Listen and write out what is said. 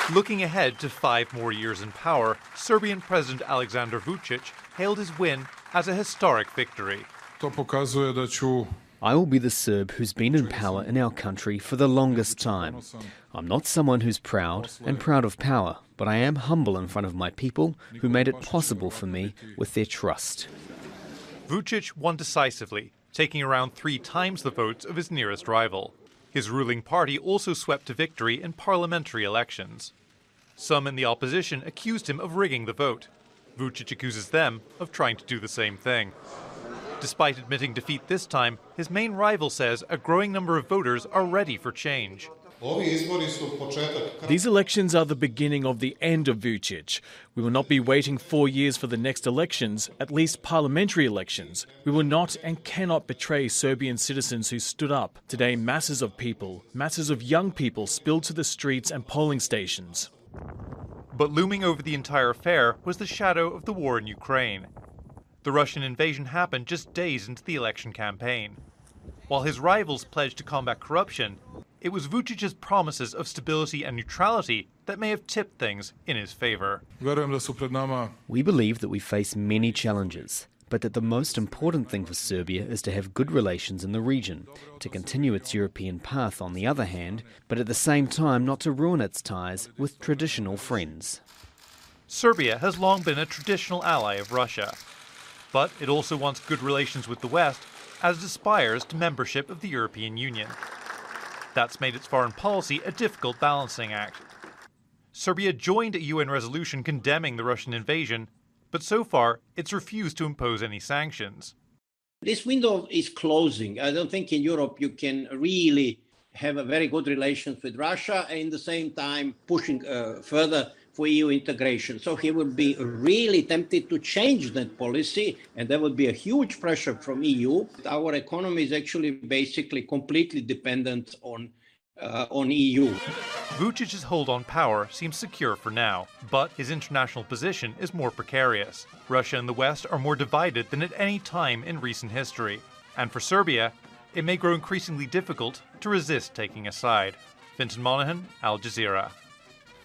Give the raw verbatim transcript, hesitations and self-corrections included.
Looking ahead to five more years in power, Serbian President Aleksandar Vučić hailed his win as a historic victory. I will be the Serb who's been in power in our country for the longest time. I'm not someone who's proud and proud of power, but I am humble in front of my people who made it possible for me with their trust. Vučić won decisively, taking around three times the votes of his nearest rival. His ruling party also swept to victory in parliamentary elections. Some in the opposition accused him of rigging the vote. Vučić accuses them of trying to do the same thing. Despite admitting defeat this time, his main rival says a growing number of voters are ready for change. These elections are the beginning of the end of Vučić. We will not be waiting four years for the next elections, at least parliamentary elections. We will not and cannot betray Serbian citizens who stood up. Today, masses of people, masses of young people spilled to the streets and polling stations. But looming over the entire affair was the shadow of the war in Ukraine. The Russian invasion happened just days into the election campaign. While his rivals pledged to combat corruption, it was Vučić's promises of stability and neutrality that may have tipped things in his favor. We believe that we face many challenges, but that the most important thing for Serbia is to have good relations in the region, to continue its European path on the other hand, but at the same time not to ruin its ties with traditional friends. Serbia has long been a traditional ally of Russia, but it also wants good relations with the West as it aspires to membership of the European Union. That's made its foreign policy a difficult balancing act. Serbia joined a U N resolution condemning the Russian invasion, but so far it's refused to impose any sanctions. This window is closing. I don't think in Europe you can really have a very good relations with Russia and at the same time pushing uh, further for E U integration. So he would be really tempted to change that policy, and there would be a huge pressure from E U. Our economy is actually basically completely dependent on uh, on E U. Vučić's hold on power seems secure for now, but his international position is more precarious. Russia and the West are more divided than at any time in recent history. And for Serbia, it may grow increasingly difficult to resist taking a side. Fintan Monahan, Al Jazeera.